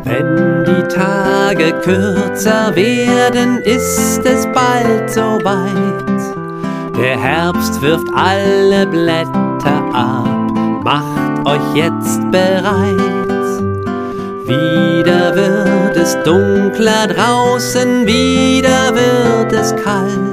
Wenn die Tage kürzer werden, ist es bald soweit. Der Herbst wirft alle Blätter ab, macht euch jetzt bereit. Wieder wird es dunkler draußen, wieder wird es kalt.